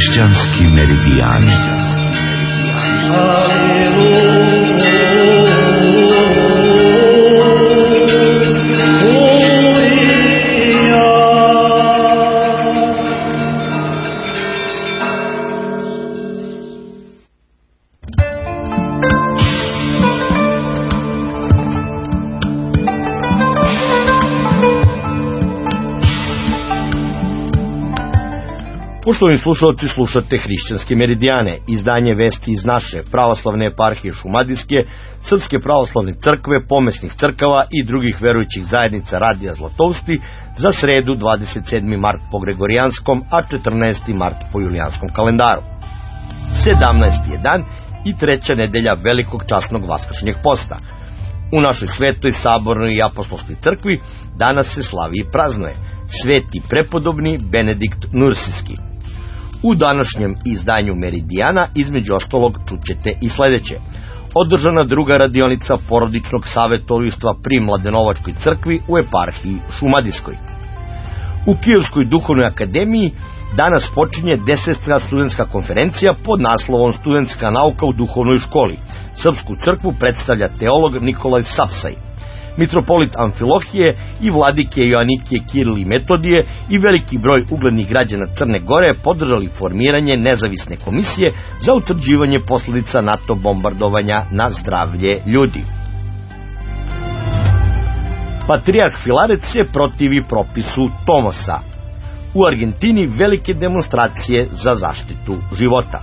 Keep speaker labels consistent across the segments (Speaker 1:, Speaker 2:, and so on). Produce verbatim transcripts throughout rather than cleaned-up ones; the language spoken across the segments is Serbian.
Speaker 1: Hrišćanski meridijani.
Speaker 2: Poštovani slušalci, slušate Hrišćanske meridijane, izdanje vesti iz naše pravoslavne eparhije Šumadijske, Srpske pravoslavne crkve, pomesnih crkava i drugih verujućih zajednica Radija Zlatovsti za sredu dvadeset sedmi mart po Gregorijanskom, a četrnaesti mart po Julijanskom kalendaru. sedamnaesti je dan i treća nedelja velikog časnog vaskršnjeg posta. U našoj svetoj, sabornoj i apostolskoj crkvi danas se slavi i praznuje sveti prepodobni Benedikt Nursijski. U današnjem izdanju Meridijana između ostalog čućete i sledeće. Održana druga radionica porodičnog savjetovništva pri Mladenovačkoj crkvi u eparhiji Šumadijskoj. U Kijevskoj duhovnoj akademiji danas počinje deseta studentska konferencija pod naslovom Studentska nauka u duhovnoj školi. Srpsku crkvu predstavlja teolog Nikolaj Savsaj. Mitropolit Amfilohije i vladike Joanikije, Kiril i Metodije i veliki broj uglednih građana Crne Gore podržali formiranje nezavisne komisije za utvrđivanje posledica NATO bombardovanja na zdravlje ljudi. Patrijarh Filaret se protivi propisu Tomosa. U Argentini velike demonstracije za zaštitu života.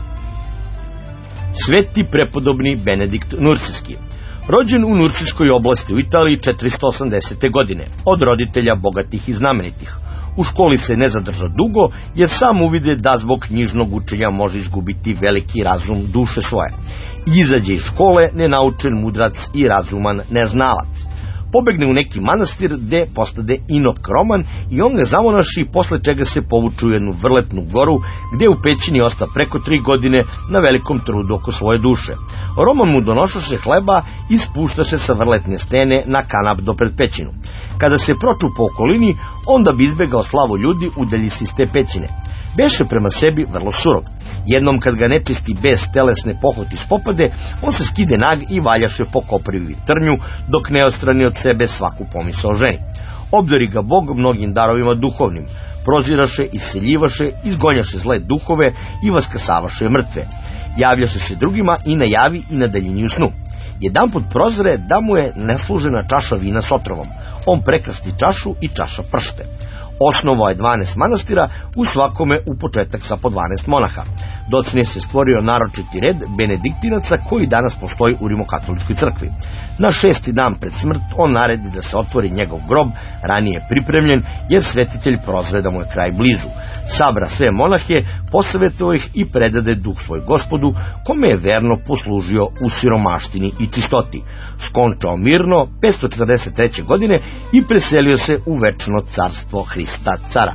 Speaker 2: Sveti prepodobni Benedikt Nursijski. Rođen u Nursijskoj oblasti u Italiji četiristo osamdesete. godine, od roditelja bogatih i znamenitih. U školi se ne zadrža dugo, jer sam uvide da zbog knjižnog učenja može izgubiti veliki razum duše svoje. Izađe iz škole nenaučen mudrac i razuman neznalac. Pobegne u neki manastir gde postade inokroman i on ga zamonaši, posle čega se povuče u jednu vrletnu goru gde u pećini osta preko tri godine na velikom trudu oko svoje duše. Roman mu donošaše hleba i spuštaše sa vrletne stene na kanap do pred pećinu. Kada se proču po okolini, onda bi izbegao slavu ljudi, udalji se iz te pećine. Beše prema sebi vrlo surov. Jednom kad ga nečisti bez telesne pohoti spopade, on se skide nag i valjaše po koprivi trnju, dok ne odstrani od sebe svaku pomisao ženi. Obdari ga Bog mnogim darovima duhovnim, proziraše, isceljivaše, izgonjaše zle duhove i vaskrsavaše mrtve. Javljaše se drugima i na javi i na daljini u snu. Jedanput prozre da mu je neslužena čaša vina s otrovom. On prekrasti čašu i čaša pršte. Osnovao je dvanaest manastira, u svakome u početak sa po dvanaest monaha. Docnije se stvorio naročiti red benediktinaca koji danas postoji u Rimokatoličkoj crkvi. Na šesti dan pred smrt on naredi da se otvori njegov grob, ranije pripremljen, jer svetitelj prozre da mu je kraj blizu. Sabra sve monahe, posavetovao ih i predade duh svoj Gospodu, kome je verno poslužio u siromaštini i čistoti. Skončao mirno petsto četrdeset treće. godine i preselio se u večno carstvo Hrista cara.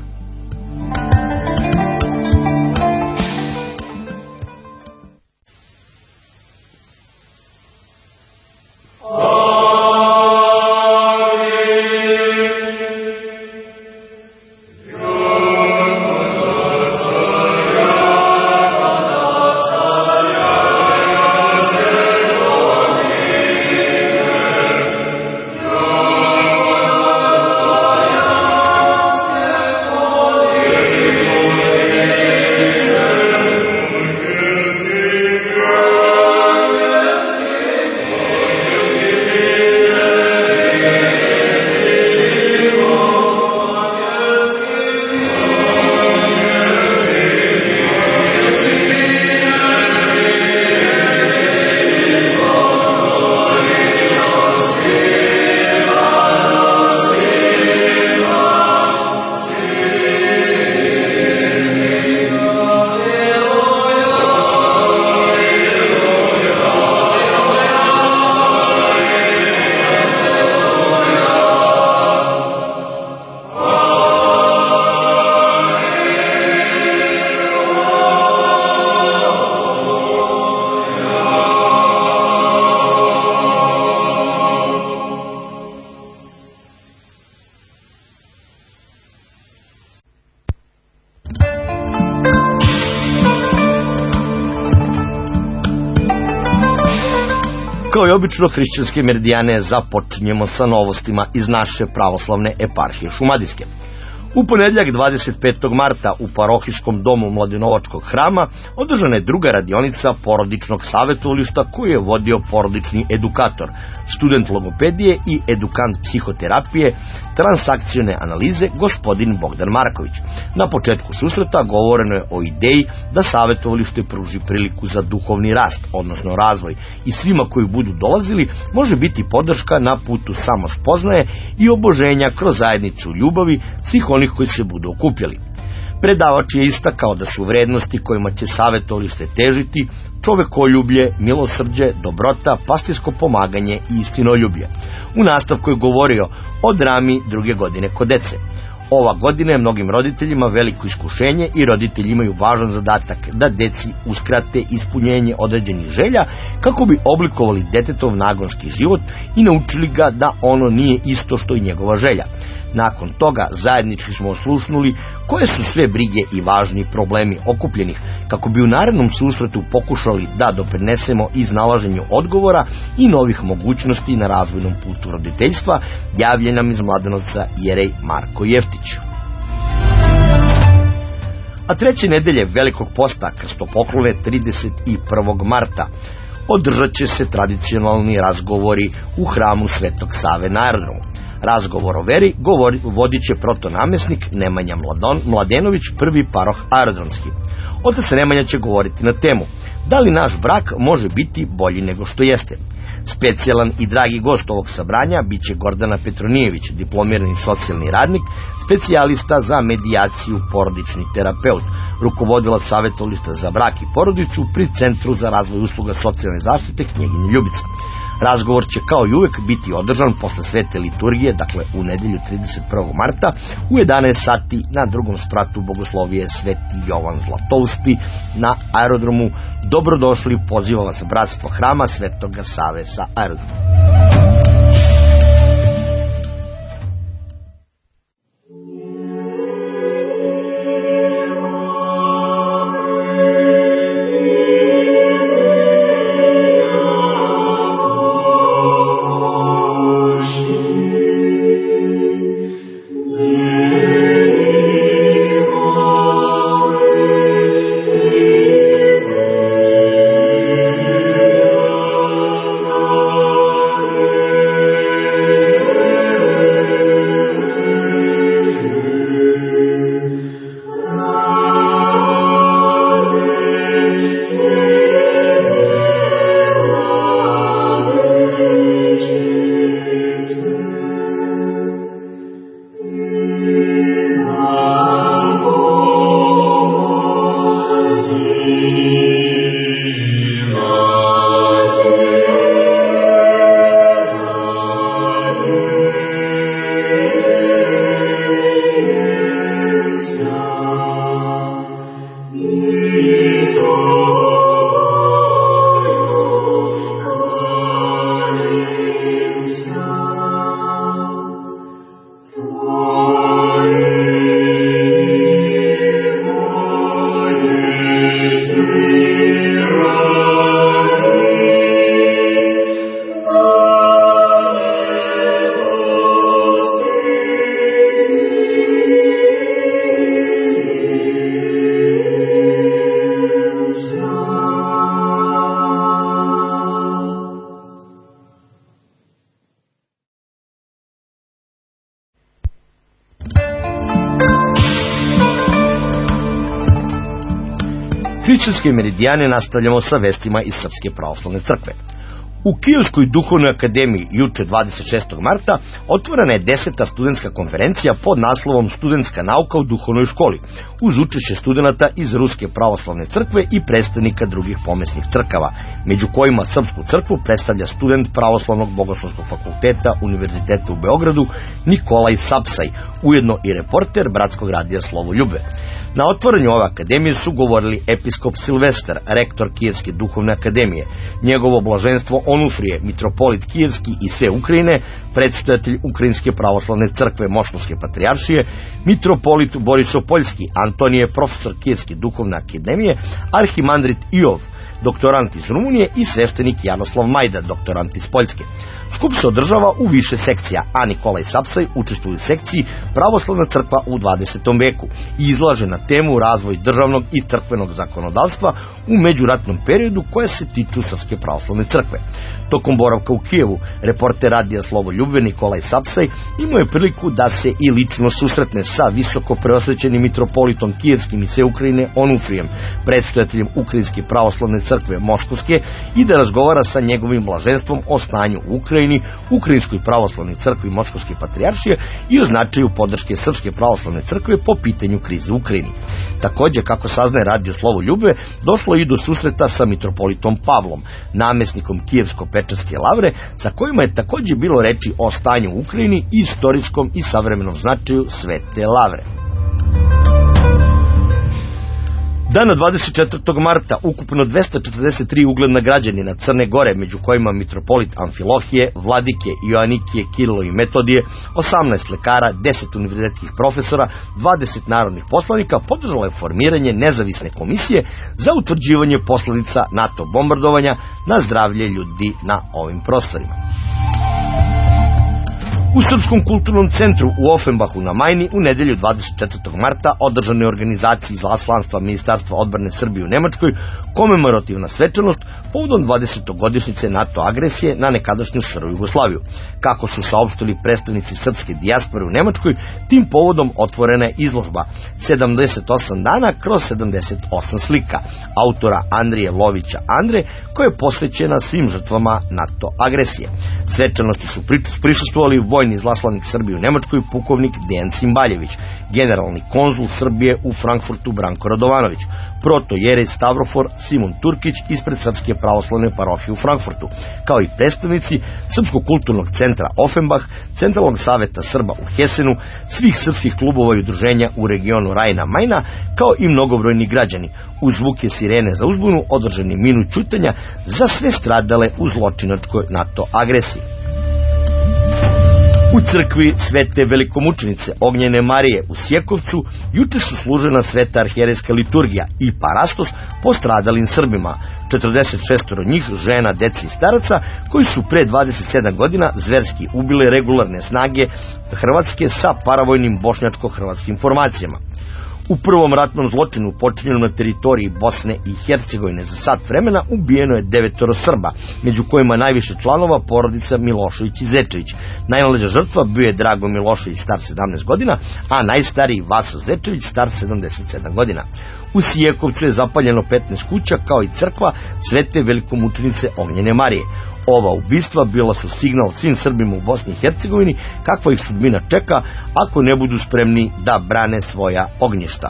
Speaker 3: Oh
Speaker 2: kao i obično, hrišćanske meridijane započinjemo sa novostima iz naše pravoslavne eparhije Šumadijske. U ponedjeljak dvadeset petog marta u parohijskom domu Mladenovačkog hrama održana je druga radionica porodičnog savjetovališta koju je vodio porodični edukator, student logopedije i edukant psihoterapije, transakcione analize gospodin Bogdan Marković. Na početku susreta govoreno je o ideji da savjetovalište pruži priliku za duhovni rast, odnosno razvoj, i svima koji budu dolazili može biti podrška na putu samospoznaje i oboženja kroz zajednicu ljubavi svih onih koji se budu okupljali. Predavač je istakao da su vrednosti kojima će savjetovalište težiti čovekoljublje, milosrđe, dobrota, pastirsko pomaganje i istinoljublje. U nastavku je govorio o drami druge godine kod dece. Ova godina je mnogim roditeljima veliko iskušenje i roditelji imaju važan zadatak da deci uskrate ispunjenje određenih želja kako bi oblikovali detetov nagonski život i naučili ga da ono nije isto što i njegova želja. Nakon toga zajednički smo oslušnuli koje su sve brige i važni problemi okupljenih, kako bi u narednom susretu pokušali da doprinesemo iznalaženju odgovora i novih mogućnosti na razvojnom putu roditeljstva, javlja nam iz Mladenovca jerej Marko Jeftić. A treće nedelje Velikog posta krstopoklone trideset prvog marta održat će se tradicionalni razgovori u hramu Svetog Save na aerodromu. Razgovor o veri govori, vodit će protonamjesnik Nemanja Mladon, Mladenović, prvi paroh aerodromski. Otac Nemanja će govoriti na temu da li naš brak može biti bolji nego što jeste. Specijalan i dragi gost ovog sabranja bit će Gordana Petronijević, diplomirani socijalni radnik, specijalista za medijaciju, porodični terapeut, rukovodilac savjetovališta za brak i porodicu pri Centru za razvoj usluga socijalne zaštite Knjeginja Ljubica. Razgovor će kao i uvek biti održan posle svete liturgije, dakle u nedelju trideset prvog marta u jedanaest sati na drugom spratu bogoslovije Sveti Jovan Zlatousti na aerodromu. Dobrodošli, poziva vas bratstvo hrama Svetoga Save sa aerodroma. Hrišćanske meridijane nastavljamo sa vestima iz Srpske pravoslavne crkve. U Kijevskoj duhovnoj akademiji juče dvadeset šestog marta otvorena je deseta studentska konferencija pod naslovom Studentska nauka u duhovnoj školi, uz učešće studenata iz Ruske pravoslavne crkve i predstavnika drugih pomesnih crkava, među kojima Srpsku crkvu predstavlja student Pravoslavnog bogoslovskog fakulteta Univerziteta u Beogradu Nikolaj Sapsaj, ujedno i reporter Bratskog radija Slovo Ljubve. Na otvaranju ove akademije su govorili episkop Silvestar, rektor Kijevske duhovne akademije, njegovo blaženstvo Onufrije, mitropolit Kijevski i sve Ukrajine, predstojatelj Ukrajinske pravoslavne crkve Moskovske patrijaršije, mitropolit Borisopoljski, Antonije, profesor Kijevske duhovne akademije, arhimandrit Iov, doktorant iz Rumunije, i sveštenik Janoslav Majda, doktorant iz Poljske. Skup se održava u više sekcija, a Nikolaj Sapsaj učestvuje u sekciji Pravoslavna crkva u dvadesetom veku i izlaže na temu razvoj državnog i crkvenog zakonodavstva u međuratnom periodu koje se tiču Srpske pravoslavne crkve. Tokom boravka u Kijevu, reporter radija Slovoljube Nikolaj Sapsaj imao je priliku da se i lično susretne sa visoko preosvećenim mitropolitom Kijevskim i sve Ukrajine Onufrijem, predstojateljem Ukrajinske pravoslavne crkve Moskovske, i da razgovara sa njegovim blaženstvom o stanju u Ukrajini, Ukrajinskoj pravoslavnoj crkvi Moskovske patrijaršije i o značaju podrške Srpske pravoslavne crkve po pitanju krize u Ukrajini. Takođe, kako saznaje radio Slovoljube, došlo i do susreta sa mitropolitom Pavlom, namesnikom Kijevsko-Pečarske lavre, sa kojima je takođe bilo reči o stanju u Ukrajini i istorijskom i savremenom značaju Svete lavre. Dana dvadeset četvrtog marta ukupno dvesta četrdeset tri ugledna građanina Crne Gore, među kojima mitropolit Amfilohije, vladike Joanikije, Kirilo i Metodije, osamnaest lekara, deset univerzitetskih profesora, dvadeset narodnih poslanika, podržalo je formiranje nezavisne komisije za utvrđivanje posledica NATO bombardovanja na zdravlje ljudi na ovim prostorima. U Srpskom kulturnom centru u Offenbachu na Majni u nedelju dvadeset četvrtog marta održana je organizaciji izaslanstva Ministarstva odbrane Srbije u Nemačkoj komemorativna svečanost povodom dvadesetogodišnjice NATO agresije na nekadašnju S R Jugoslaviju. Kako su saopštili predstavnici srpske dijaspore u Nemačkoj, tim povodom otvorena je izložba sedamdeset osam dana kroz sedamdeset osam slika autora Andrije Lovića Andre, koja je posvećena svim žrtvama NATO agresije. Svečanosti su prisustvovali vojni izaslanik Srbije u Nemačkoj pukovnik Dejan Cimbaljević, generalni konzul Srbije u Frankfurtu Branko Radovanović, protojerej Stavrofor Simon Turkić ispred Srpske pravoslavne parohije u Frankfurtu, kao i predstavnici Srpskog kulturnog centra Offenbach, Centralnog saveta Srba u Hesenu, svih srpskih klubova i udruženja u regionu Rajna-Majna, kao i mnogobrojni građani. Uz zvuke sirene za uzbunu održan je minut ćutanja za sve stradale u zločinačkoj NATO agresiji. U crkvi Svete velikomučenice Ognjene Marije u Sjekovcu juče su služena sveta arhijerejska liturgija i parastos postradalim Srbima, četrdeset šest njih žena, deci i staraca, koji su pre dvadeset sedam godina zverski ubile regularne snage Hrvatske sa paravojnim bošnjačko-hrvatskim formacijama. U prvom ratnom zločinu počinjenom na teritoriji Bosne i Hercegovine za sat vremena ubijeno je devetoro Srba, među kojima najviše članova porodica Milošević i Zečević. Najmlađa žrtva bio je Drago Milošević, star sedamnaest godina, a najstariji Vaso Zečević, star sedamdeset sedam godina. U Sijekovcu je zapaljeno petnaest kuća, kao i crkva Svete velikomučenice Ognjene Marije. Ova ubistva bila su signal svim Srbima u Bosni i Hercegovini kakva ih sudbina čeka ako ne budu spremni da brane svoja ognjišta.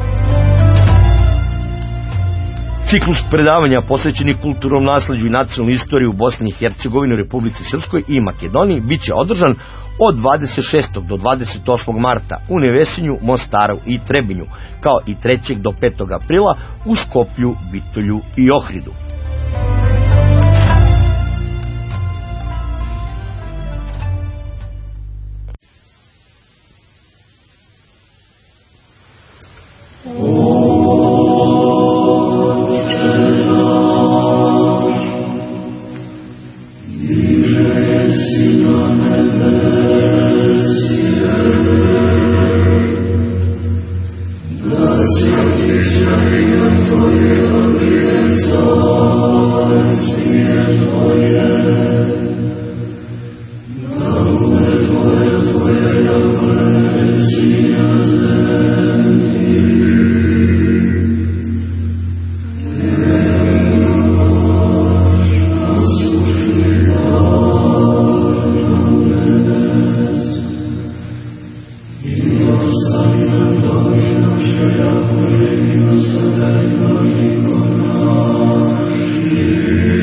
Speaker 2: Ciklus predavanja posvećenih kulturnom nasleđu i nacionalnoj istoriji u Bosni i Hercegovini, Republici Srpskoj i Makedoniji biće održan od dvadeset šestog do dvadeset osmog marta u Nevesinju, Mostaru i Trebinju, kao i trećeg do petog aprila u Skoplju, Bitolju i Ohridu.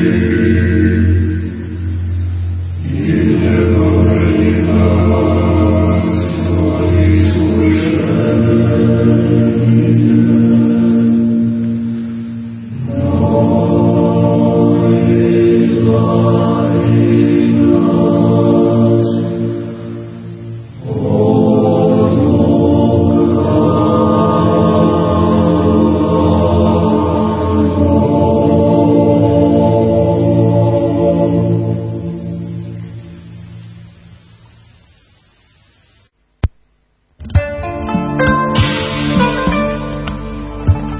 Speaker 3: Yeah.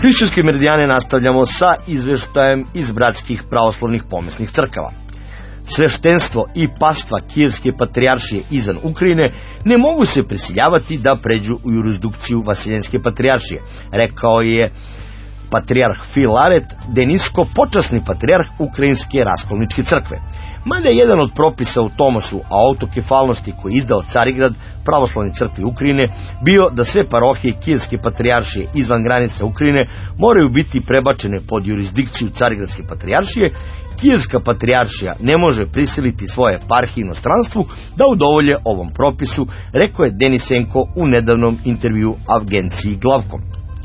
Speaker 2: Hrišćanske meridijane nastavljamo sa izveštajem iz bratskih pravoslavnih pomesnih crkava. Sveštenstvo i pastva Kijevske patrijaršije izvan Ukrajine ne mogu se prisiljavati da pređu u jurisdikciju Vaseljenske patrijaršije, rekao je patrijarh Filaret Denisko, počasni patrijarh Ukrajinske raskolničke crkve. Mada je jedan od propisa u Tomasu o autokefalnosti koji je izdao Carigrad pravoslavne crkve Ukrajine bio da sve parohije Kijevske patrijaršije izvan granica Ukrajine moraju biti prebačene pod jurisdikciju Carigradske patrijaršije, Kijevska patrijaršija ne može prisiliti svoje eparhije inostranstvu da udovolje ovom propisu, rekao je Denisenko u nedavnom intervju agenciji Glavkom.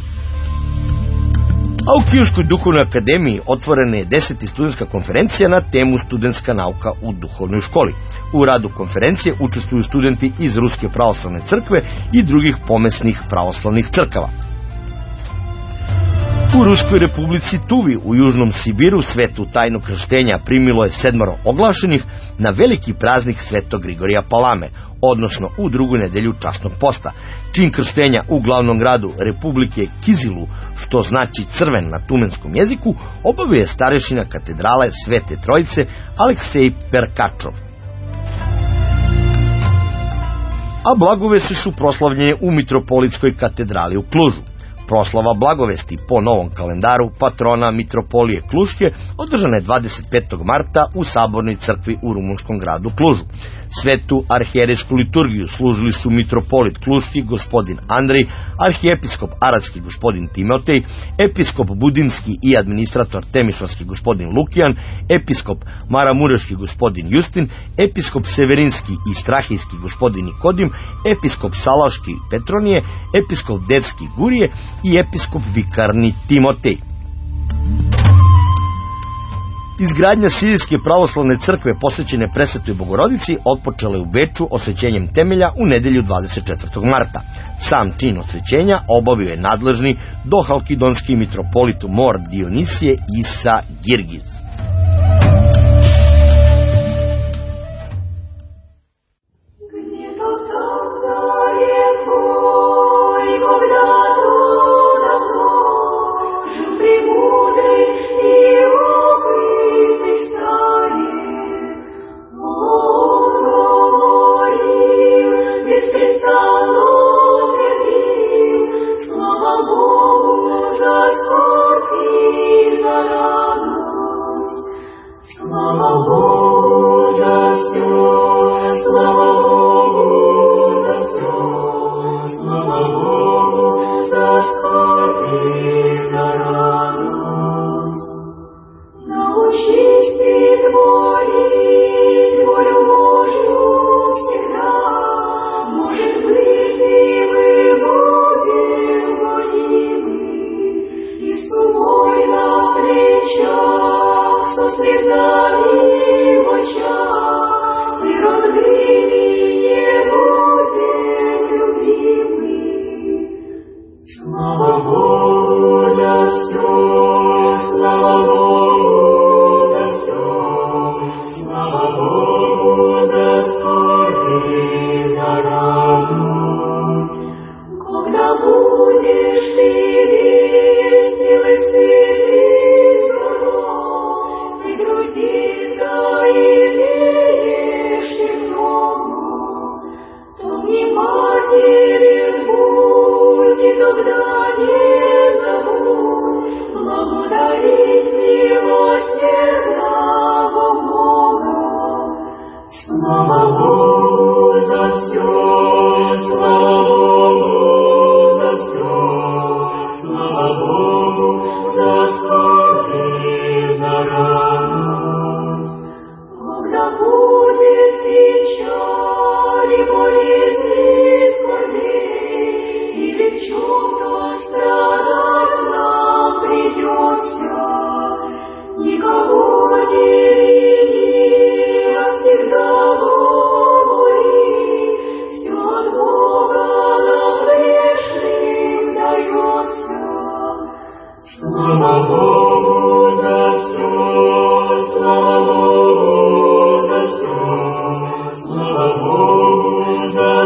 Speaker 2: A u Kijevskoj duhovnoj akademiji otvorena je deseta studentska konferencija na temu studentska nauka u duhovnoj školi. U radu konferencije učestvuju studenti iz Ruske pravoslavne crkve i drugih pomesnih pravoslavnih crkava. U Ruskoj republici Tuvi u Južnom Sibiru svetu tajnu krštenja primilo je sedmoro oglašenih na veliki praznik Svetog Grigorija Palame, odnosno u drugu nedelju časnog posta. Čin krštenja u glavnom gradu Republike Kizilu, što znači crven na tumenskom jeziku, obavio je starešina katedrale Svete Trojice Aleksej Perkačov. A blagovesti su proslavljene u Mitropolitskoj katedrali u Klužu. Proslava blagovesti po novom kalendaru patrona Mitropolije Kluške održana je dvadeset petog marta u Sabornoj crkvi u rumunskom gradu Klužu. Svetu arhijerejsku liturgiju služili su mitropolit Kluški gospodin Andrej, arhijepiskop Aradski gospodin Timotej, episkop Budimski i administrator Temišvanski gospodin Lukijan, episkop Maramureški gospodin Justin, episkop Severinski i Strahijski gospodin Nikodim, episkop Salaški Petronije, episkop Devski Gurije i episkop Vikarni Timotej. Izgradnja Sirijske pravoslavne crkve posvećene Presvetoj Bogorodici otpočela je u Beču osvećenjem temelja u nedelju dvadeset četvrtog marta. Sam čin osvećenja obavio je nadležni dohalkidonski mitropolit Mor Dionisije Isa Girgiz.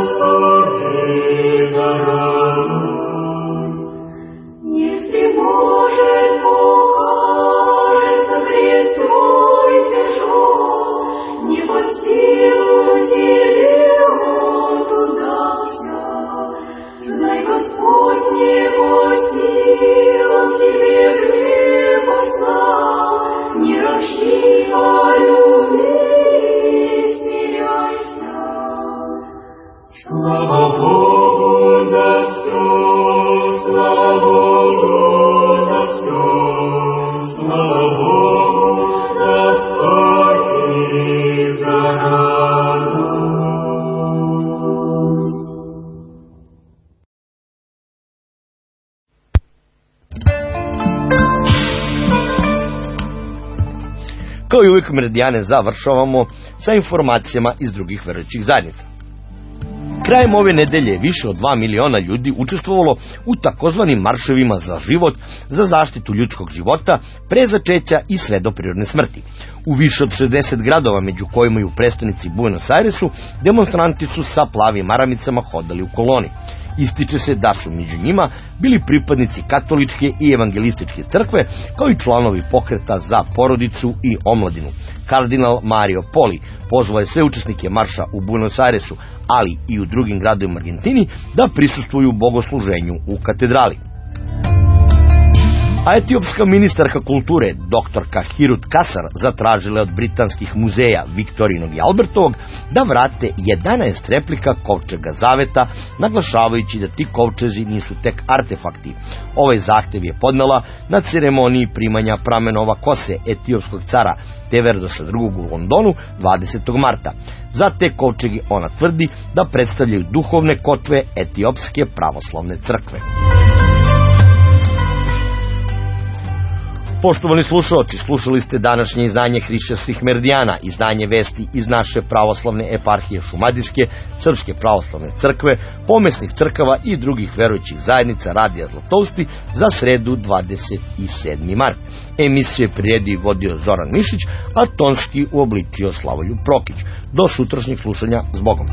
Speaker 3: Если Slava Bogu za sve, slava Bogu za sve, slava Bogu za sve i za radost.
Speaker 2: Kao i uvijek Meridijane završavamo sa informacijama iz drugih verujućih zajednica. Krajem ove nedelje više od dva miliona ljudi učestvovalo u takozvanim marševima za život, za zaštitu ljudskog života, pre začeća i sve do prirodne smrti. U više od šezdeset gradova, među kojima i u prestonici Buenos Airesu, demonstranti su sa plavim maramicama hodali u koloni. Ističe se da su među njima bili pripadnici katoličke i evangelističke crkve, kao i članovi pokreta za porodicu i omladinu. Kardinal Mario Poli pozvao je sve učesnike marša u Buenos Airesu, ali i u drugim gradovima u Argentini, da prisustvuju bogosluženju u katedrali. A etiopska ministarka kulture, doktorka Hirut Kasar, zatražila od britanskih muzeja Viktorijinog i Albertovog da vrate jedanaest replika kovčega zaveta, naglašavajući da ti kovčezi nisu tek artefakti. Ovaj zahtev je podnela na ceremoniji primanja pramenova kose etiopskog cara Teverdosa drugog u Londonu dvadesetog marta. Za te kovčegi ona tvrdi da predstavljaju duhovne kotve etiopske pravoslavne crkve. Poštovani slušalci, slušali ste današnje izdanje Hrišćanskih meridijana, izdanje vesti iz naše pravoslavne eparhije Šumadijske, Srpske pravoslavne crkve, pomesnih crkava i drugih verujućih zajednica Radija Zlatovsti za sredu dvadeset sedmi mart. Emisiju je priredio i vodio Zoran Mišić, a tonski uobličio Slavoljub Prokić. Do sutrašnjeg slušanja, s Bogom.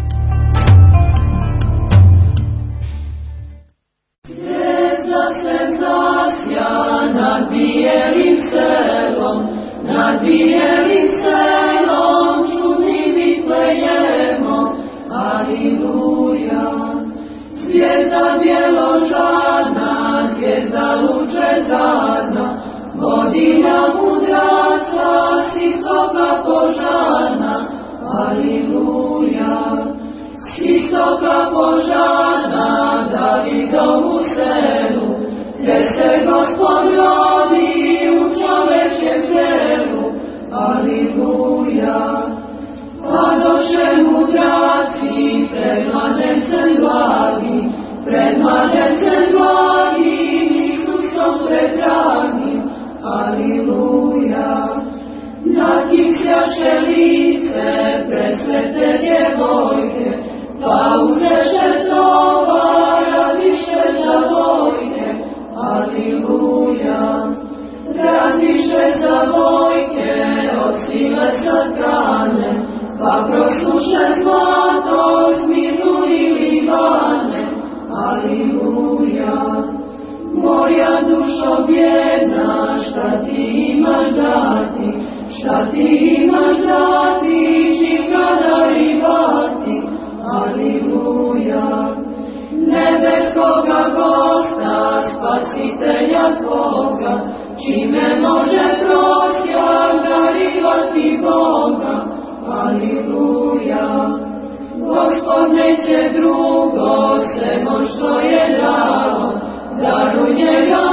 Speaker 3: Nad bijelim selom, nad bijelim selom, čudnim Vitlejemom, aliluja. Zvijezda bjeložadna, zvijezda lučezadna, vodilja mudraca, s istoka požarna, aliluja. S istoka požarna, Davidovu selu, gdje se Gospod rodi u čovečjem telu, aliluja. Padoše mudraci pred mladencem blagim, pred mladencem blagim, Isusom predragim, aliluja. Nad kim sjaše lice presvete djevojke, pa uzeše tovar, raziše za vojke, aliluja. Raziše za vojke od sile satkane, pa prosuše zlato, smirnu i Libane, aliluja. Moja dušo bjedna, šta ti imaš dati, šta ti imaš dati, čim ga darivati, aliluja. Nebeskoga gosta, spasitelja tvoga, čime može prosjak darivati Boga, aliluja. Gospod neće drugo, semo što je dao, daru njega